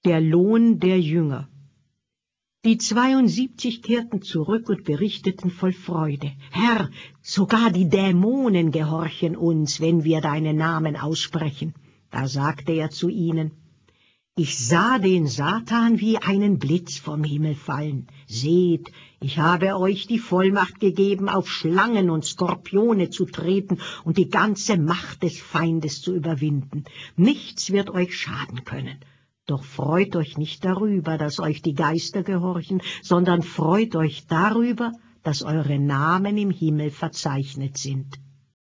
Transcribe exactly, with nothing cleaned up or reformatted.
Der Lohn der Jünger. Die zweiundsiebzig kehrten zurück und berichteten voll Freude: Herr, sogar die Dämonen gehorchen uns, wenn wir deinen Namen aussprechen. Da sagte er zu ihnen: Ich sah den Satan wie einen Blitz vom Himmel fallen. Seht, ich habe euch die Vollmacht gegeben, auf Schlangen und Skorpione zu treten und die ganze Macht des Feindes zu überwinden. Nichts wird euch schaden können. Doch freut euch nicht darüber, dass euch die Geister gehorchen, sondern freut euch darüber, dass eure Namen im Himmel verzeichnet sind.